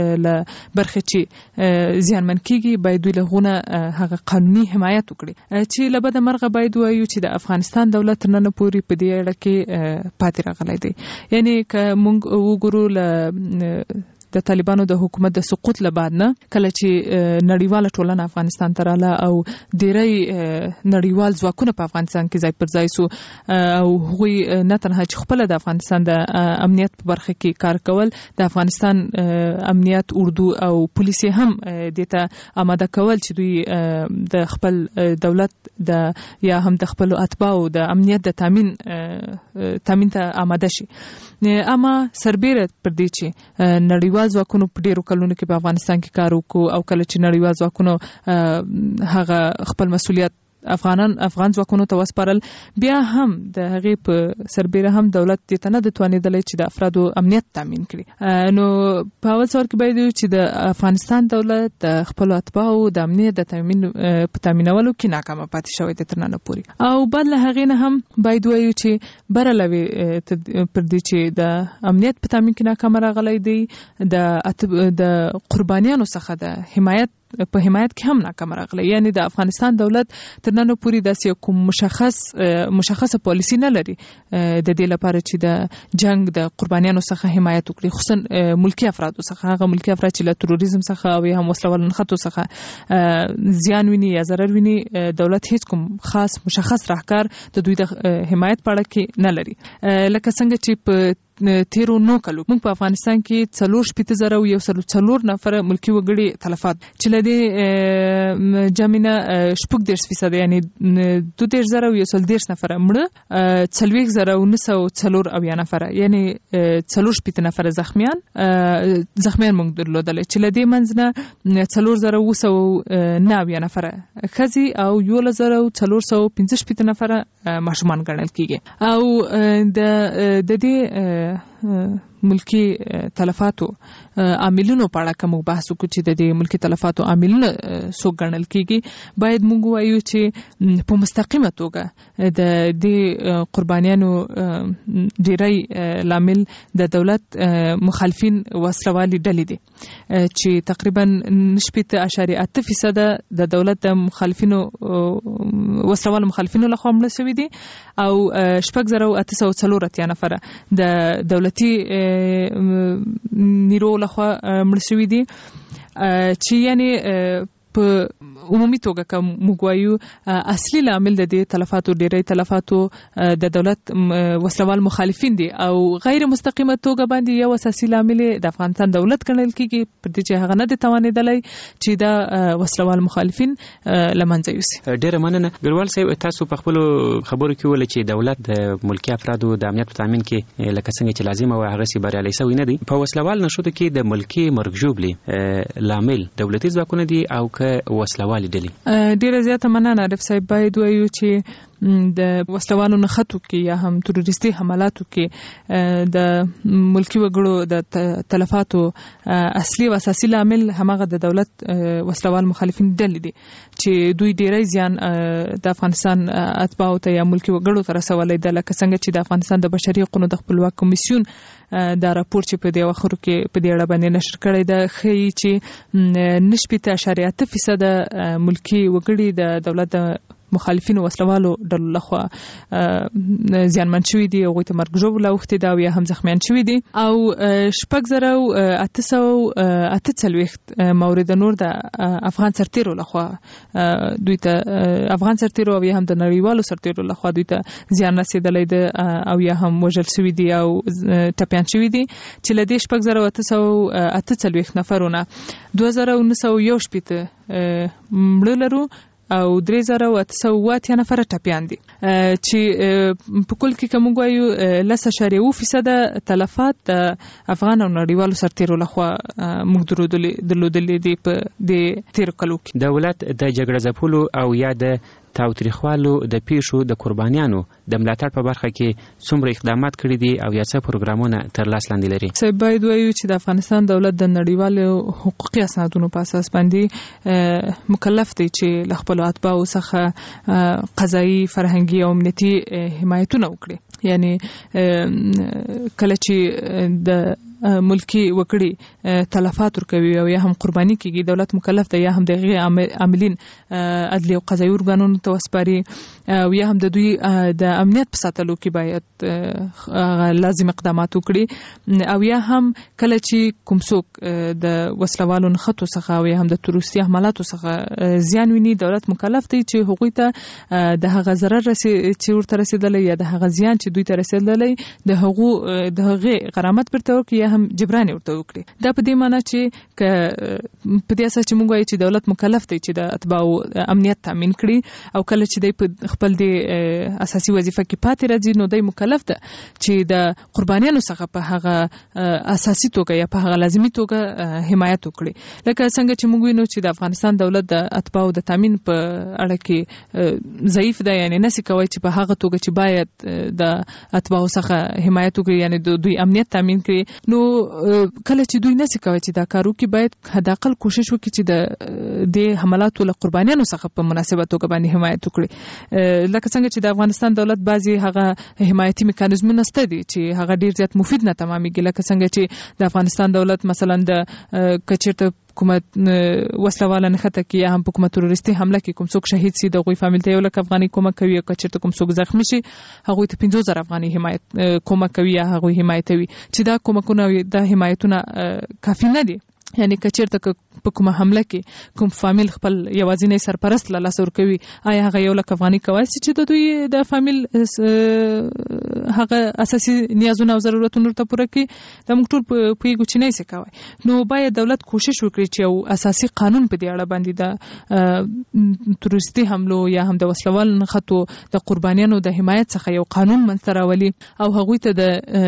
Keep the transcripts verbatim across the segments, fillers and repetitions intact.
له برخې چې زیانمن کیږي باید دوی لغونه هغه قانوني حمایت وکړي چې له بده مرغه باید وایو چې د افغانستان دولت نن پورې په دې اړه کې پاتې راغلی دی. یعنی که موږ وګورو له د طالبانو د حکومت د سقوط له بعد نه کله چې نړیواله ټولنه افغانستان ته رااله او ډیری نړیوال ځواکونه په افغانستان کې ځای پر ځای سو او هغوی نه تنها چې خپل د افغانستان د امنیت په برخه کې کار کول، د افغانستان امنیت اردو او پولیس هم دته آماده کول چې دوی د خپل دولت د یا هم د خپل اتباعو د امنیت د تامین تامین ته آماده شي. اما سربیره پر دې چې نړیوال ځواکونو په ډیرو کلونو کې په افغانستان کې کار وکړو او کله چې نړیوال ځواکونو هغه خپل مسؤلیت افغانان افغان ځواکونو ته وسپارل، بیا هم د هغې په سربیره هم دولت دې ته نه د توانېدلی چې د افرادو امنیت تامین کړي. نو په اول سر کې باید وایو چې د افغانستان دولت د خپلو اتباعو د امنیت د تامین په تامینولو کې ناکامه پاتې شوی دی تر ننه پورې. او بعد له هغې نه هم باید وایو چې برعلاوه پر دې چې د امنیت په تامین کې ناکامه راغلی دی، د د قربانیانو څخه د حمایت په حمایت کې هم ناکام راغلی. یعنی د افغانستان دولت تر نن پورې داسې کوم مشخص مشخصه پالیسی نه لري د دې لپاره چې د جنگ د قربانیانو څخه حمایت وکړي، خصوصا ملکی افرادو څخه، هغه ملکی افراد چې له تروریزم څخه او هم وسلوال نښتو څخه زیان ویني یا ضرر ویني، دولت هیڅ کوم خاص مشخص راهکار د دوی د حمایت په اړه کې نه لري. لکه څنګه چې په تیرو نو کلو موږ په افغانستان کې څلور شپېته زره او یو سل څلور نفره ملکی وګړي تلفات چې له دې جامینه شپږ دېرش فیصده یعنی دوه دېرش زره او یو سل دېرش نفره مړه، څلوېښت زره او نهه سوه څلور اویا نفره یعنی څلور شپېته نفره زخمیان زخمیان موږ درلودل چې له دې منځ نه څلور زره اوه سوه نه اویا نفره ښځې او یولس زره او څلور سوه پنځه شپېته نفره ماشومان ګڼل کېږي. او د د دې ملکی تلفاتو عاملونو په اړه کوم بحث وکړو چې د دې ملکی تلفاتو عاملونه څوک ګڼل کېږي، باید موږ وایو چې په مستقیمه توګه د دې قربانیانو ډیری لامل د دولت مخالفین وسلوالي ډلې دي چې تقریبا شپېته اعشاریه اته فیصده د دولت د مخالفینو وسلوالو مخالفینو لخوا مړه شوي دي او شپږ زره او اته سوه څلور اتیا نفره د دولتي نیرو لخوا مړه شوي دي، چې یعنی په عمومي توګه که موږ وایو اصلي لامل د دې تلفاتو ډیری تلفاتو د دولت وسلوال مخالفین دي او غیر مستقیمه توګه باندې یو اساسي لامل د افغانستان دولت ګڼل کېږي پر دې چې هغه نه دی توانېدلی چې دا وسلوال مخالفین له منځه یوسي. ډېره مننه ګروال صاحب، تاسو په خپلو خبرو کې وویل چې دولت د ملکي افرادو د امنیت په تامین کې لکه څنګه چې لازمه وه هغسې بریالی سوی نه دی. په وسلوال نښتو کې د ملکي مرګ ژوبلې لامل دولتي ځواکونه دي او که وسلوالي ډلې؟ ډېره زیاته مننه عارف صاحب. باید وایو چې د وسلوالو نښتو کې یا هم تروریستي حملاتو کې د ملکی وګړو د تلفاتو اصلي او اساسي لامل همغه د دولت وسلوال مخالفین ډلې دي چې دوی ډیری زیان د افغانستان اتباعو ته یا ملکی وګړو ته رسولی ده. لکه څنګه چې د افغانستان د بشري حقوقو د خپلواک کمیسیون دا راپور چې په دې اواخرو کې په دې اړه باندې نشر کړی ده ښیي چې نه شپېته اعشاریه اته فیصده ملکی وګړي د دولت د مخالفینو وسلوالو ډلو لخوا زیانمن شوي دي، هغوی ته مرګ ژوبله اوښتې ده او یا هم زخمیان شوي دي. او شپږ زره او اته سوه اته څلوېښت مورد نور د افغان سرتیرو لخوا دوی ته افغان سرتیرو او یا هم د نړیوالو سرتیرو لخوا دوی ته زیان رسېدلی ده او یا هم وژل شوي دي او ټپیان شوي دي، چې له دې شپږ زره او اته سوه اته څلوېښت نفرو نه دوه زره او نهه سوه یو شپېته مړه لرو او درې زره او اته سوه اووه اتیا نفره ټپیان دي، چې په کل کې که موږ وایو لس اعشاریه اووه فیصده تلفات د افغان او نړیوالو سرتیرو لخوا موږ درلودلي دي په دې تېرو کلو کې. دولت د جګړه ځپلو او یا د تاوتریخوالو د پیښو د قربانیانو د ملاتړ په برخه کې څومره اقدامات کړي دي او یا څه پروګرامونه تر لاس لاندې لري؟ صاحب باید وایو چې د افغانستان دولت د نړیوالو حقوقي اسنادونو په اساس باندې مکلف دی چې له خپلو اتباعو څخه قضایي، فرهنګي او امنیتي حمایتونه وکړي. یعنی کله چې د ملکی وکړي تلفات ورکوي او یا هم قرباني کیږي دولت مکلف دی یا هم د عاملین عدلي او قضایي ارګانونو ته وسپاري او یا هم د دوی د امنیت په ساتلو کې باید لازم اقدامات وکړي او یا هم کله چې کوم څوک د وسلوالو نښتو څخه او یا هم د تروریستي حملاتو څخه زیان ویني دولت مکلف دی چې هغوی ته د هغه ضرر رسي چې ورته رسیدلی یا د هغه زیان چې دوی ته رسیدلی د هغو د هغې غرامت پرته وکړي یا هم جبران ورته وکړي دا په دې معنی چې په دې اساس چې موږ وایو چې دولت مکلف دی چې د اتباعو امنیت تامین کړي او کله چې دی په خپل د اساسي وظیفه کې پاتې راځي نو دی مکلف ده چې د قربانیانو څخه په هغه اساسي توګه یا په هغه لازمي توګه حمایت وکړي لکه څنګه چې موږ وینو چې د افغانستان دولت د اتباعو د تامین په اړه کې ضعیف ده یعنی نسی کوي چې په هغه توګه چې باید د اتباعو څخه حمایت وکړي یعنی د دوی امنیت تامین کړي نو کله چې دوی نسی کوي چې دا کار وکړي باید حداقل کوشش وکړي چې د د حملاتو له قربانیانو څخه په مناسبه توګه باندې حمایت وکړي لکه څنګه چې د افغانستان دولت بعضي هغه حمایتي میکانیزمونه شته دي چې هغه ډیر زیات مفید نه تمامېږي لکه څنګه چې د افغانستان دولت مثلا د کچیرته حکومت وسلواله نښته کې یا هم په کومه تروریستي حمله کې کوم څوک شهید سي د غوي فامیل ته یو لک افغاني کومک کوي او کچیرته کوم څوک زخمی شي هغه ته پنځه زره افغاني حمایت کومک کوي یا هغه حمایتوي چې دا کومکونه د حمایتونه کافي نه دي یعنی کچیرته په کومه حمله کې کوم فامیل خپل یوازینی سرپرست له لاس ورکوي آیا هغه یو لک افغاني کوي چې د دوی د فامیل هغه اساسي نیازونه او ضرورتونه ته پوره کړي دا موږ ټول په یو چینه سي کوي نو باید دولت کوشش وکړي چې یو اساسي قانون په دې اړه باندې د تروریستي حملو یا هم د وسلوال نښتو د قربانیانو د حمایت څخه یو قانون منځته راولي او هغوی ته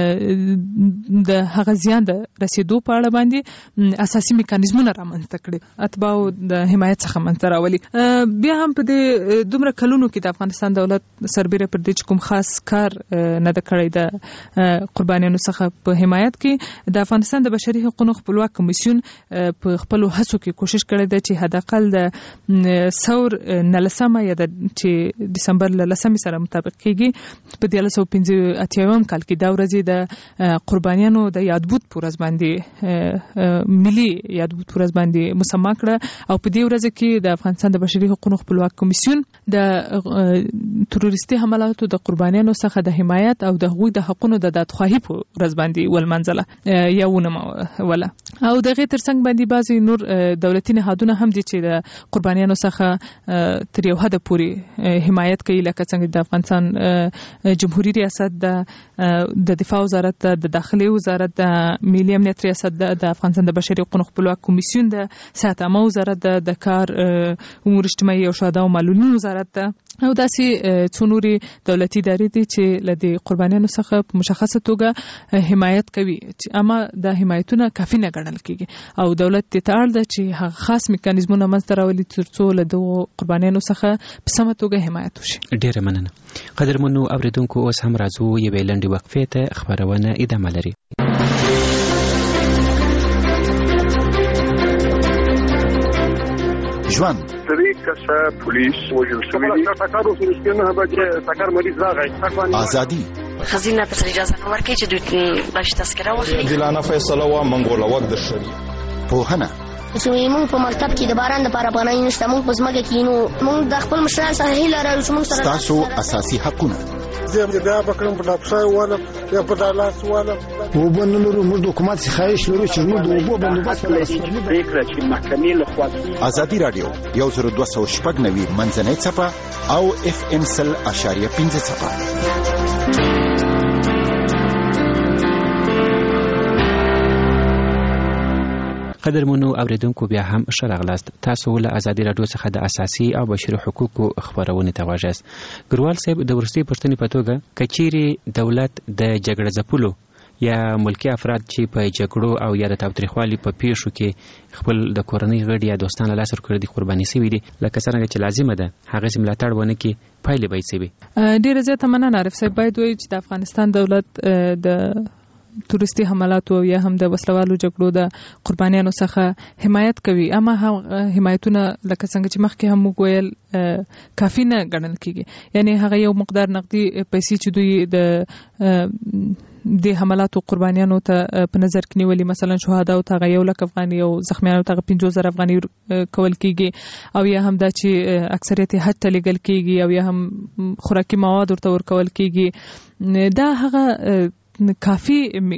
د د هغه زیان د رسیدو په اړه باندې اساسي میکانیزمونه رامنځته کړي اتباعو د حمایت څخه منځته راولي بیا هم په دې دومره کلونو کې د افغانستان دولت سربیره پر دې کوم خاص کار نه د کړی د قربانیانو څخه په حمایت کې د افغانستان د بشري حقوقو خپلواک کمیسیون په خپل هڅو کې کوشش کړی دی چې حداقل د ثور نلسمه یا د چې دسمبر لسمه سره مطابق کېږي په دې لسو پنځه اتیاوم کال کې دا ورځ د قربانیانو د یادبود پورز باندې ملي یادبود پورز باندې مسما کړه او په دې ورځ کې د افغانستان د بشري حقوقو خپلواک کمیسیون د تروریستي حملاتو د قربانیانو څخه د حمایت او د حقوقو د حقونو د دادخواهی په ورځ باندې ولمنځله یا ونه ولا او د غیر ترڅنګ باندې بعضی نور دولتي نهادونه هم دي چې د قربانیانو څخه تر یو حد پورې حمایت کوي لکه څنګه د افغانستان جمهوریت ریاست د دفاع وزارت د داخلي وزارت د ملي امنیت ریاست د افغانستان د بشري حقوقو خپلواک کمیسیون د صحت عامه وزارت د کار امور اجتماعي او شهدا او معلولین وزارت او داسې څو نوري دولتي ادارې دي چې له دې قربانیانو څخه په مشخصه توګه حمایت کوي اما د حمایتونه کافي نه ګڼل کیږي او دولت ته اړ ده چې خاص میکانیزمونه منځته راولي ترڅو له دغو قربانیانو څخه په سمه توګه حمایت وشي. ډیره مننه قدرمنو اوریدونکو اوس هم راځو یوې لنډې وقفې ته خبرونه ادامه لري. ژوند سری کسه پولیس وجل شوی دی تاکارو سرسکینه هغه تاکار مریض راغی ازادي خزینه په اجازه نو ورکړي چې دوی باش تذکره واخلي دلانه فیصله وا منګوله وخت د شری پوهنه چې موږ په مکتب کې د باران لپاره پناه نشته موږ په ځمکه کې نو موږ د خپل مشران سره هیله لرو چې موږ سره تاسو اساسي حقونه زه بیا بکرم په ډاکټر والا یا په دالاس والا وبنلو موږ د حکومت خواهش لرو چې موږ د وبو بندوبست لپاره فکر چې محکمې له خوا ازادي رادیو یو زر دوه سوه شپږ نوي منځنۍ صفه او اف ام سل اشاریه پنځه صفه. قدرمنو اوریدونکو بیا هم ښه راغلاست. تاسو له ازادي راډیو څخه د اساسي او بشري حقوقو خبرونه ته واجاست. ګروال صاحب د ورستي پښتنې په توګه کچيري دولت د جګړه ځپلو یا ملکی افراد چې په جګړو او یا د تاوتریخوالي په پیښو کې خپل د کورنۍ غړي یا دوستان له لاسه ورکړي دي قرباني شوي دي لکه څنګه چې لازمه ده هغه سم ملاتړ ونه کې پایلې به یې سوي. ډیره زیاته مننه عارف صاحب. باید وایي چې د افغانستان دولت د تورستي حملاتو یا هم د وسلوالو جګړو د قربانیانو څخه حمایت کوي اما هم حمایتونه لکه څنګه چې مخکې هم وویل کافي نه ګڼل کیږي یعنی هغه یو مقدار نقدي پیسې چې دوی د د حملاتو قربانیانو ته په نظر کې نیولي، مثلا شهدا او ته یو لک افغاني او زخمیانو ته پنځوس زره افغاني کول کیږي، او یا هم دا چې اکثریت حج ته لګل کیږي، او یا هم خوراکي مواد ورته ورکول کیږي. دا هغه کافي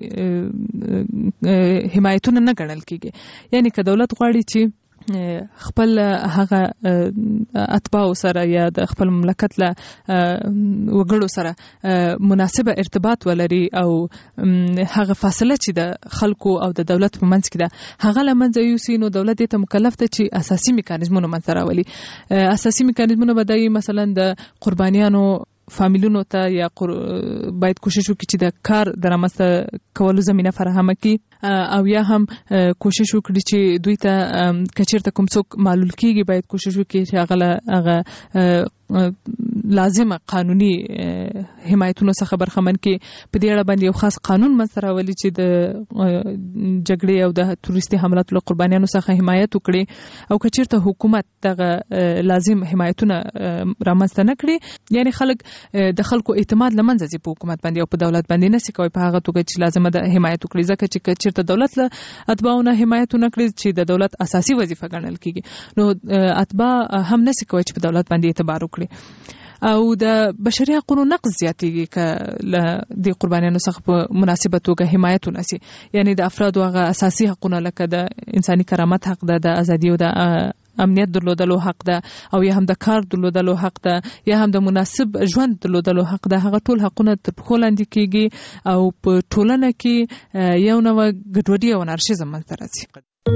حمایتونه نه ګڼل کیږي. یعنی که دولت غواړي چې خپل هغه اتباع سره یا د خپل مملکت له وګړو سره مناسبه ارتباط ولري او هغه فاصله چې د خلکو او د دولت په منځ کې ده هغه له منځه یوسي، نو دولت ته مکلف دی چې اساسي میکانیزمونه منځته راولي. اساسي میکانیزمونه به دی مثلا د قربانیانو فامیلونو ته یا باید کوشش وکړي چې د کار د رامنځته کولو زمینه فراهمه کړي، او یا هم کوشش وکړي چې دوی ته که چېرته کوم څوک معلول کیږي باید کوشش وکړي چې هغه هغه لازمه قانوني حمایتونو څخه برخمن کړي. په دې اړه باندې یو خاص قانون منځته راولي چې د جګړې او د تروریستي حملاتو له قربانیانو څخه حمایت وکړي، او که چېرته حکومت دغه لازم حمایتونه رامنځته نه کړي، یعنی خلک د خلکو اعتماد له منځه ځي په حکومت باندې او په دولت باندې، نسي کوي په هغه توګه چې لازمه ده حمایت وکړي. ځکه چې چېرته دولت له اتباعونه حمایت ونه کړي چې د دولت اساسي وظیفه ګڼل کیږي، نو اتباع هم نسي کوي چې په دولت باندې اعتبار وکړي. او د بشري حقوقو نقض زیاتېږي که له د قربانیانو څخه په مناسبه توګه حمایت ونسي. یعنی د افرادو هغه اساسي حقوقونه لکه د انساني کرامت حق ده، د ازادي او د امنیت درلودلو حق ده، او یا هم د کار درلودلو حق ده، یا هم د مناسب ژوند درلودلو حق ده، هغه ټول حقونه تر پښو لاندې کیږي او په ټولنه کې یو نوع ګډوډي او انارشیزم منځته راځي.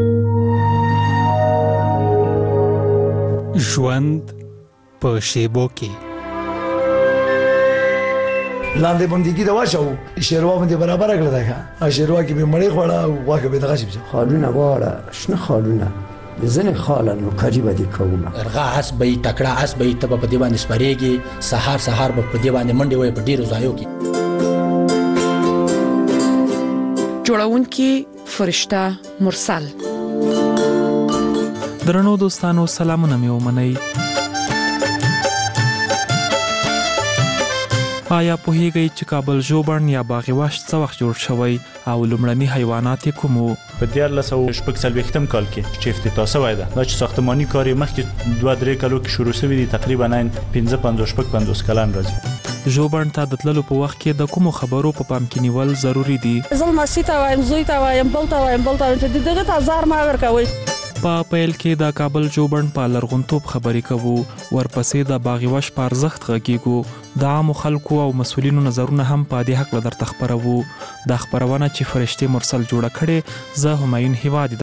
ژوند په شیبو کې لاندې باندې دا واچو شیروا باندې برابر کړل دا ښه شیروا کې به مړې خوړه او واکه به دغه شي خالونه واړه شنه خالونه زنه خالانو قریبه دي کومه ارغا حسبي تکړه حسبي تب په دیوان سپریږي سحر سحر په دیوان منډي وي په ډیرو ځایو کې جوړونکي فرشته مرسل. درنو دوستانو سلامونه مې ومنئ. آیا پوهیږئ چې کابل ژوبڼ یا باغ وحش څه وخت جوړ شوی او لومړني حیوانات یې کوم وو؟ په دیارلس سوه شپږ څلوېښتم کال کې چې افتتاح شوی ده، دا چې ساختماني کار یې مخکې دوه درې کالو کې شروع شوی دی، تقریبا پنځه پنځوس شپږ پنځوس کلن راځي. ژوبڼ ته د تللو په وخت کې د کومو خبرو په پام کې نیول ضروری دي؟ زه لمسي ته وایم، زوی ته وایم، بل ته وایم، بل ته وایم چې دغه ته ازار ما ورکوئ. په پیل کې د کابل ژوبڼ په لرغونتوب خبرې کوو، ورپسې د باغ وحش په ارزښت غږیږو، د عامو خلکو او مسؤلینو نظرونه هم په دې حق درته خبرو. د خبرونه چې فرشته مرسل جوړه کړي، زه همایون هیوادي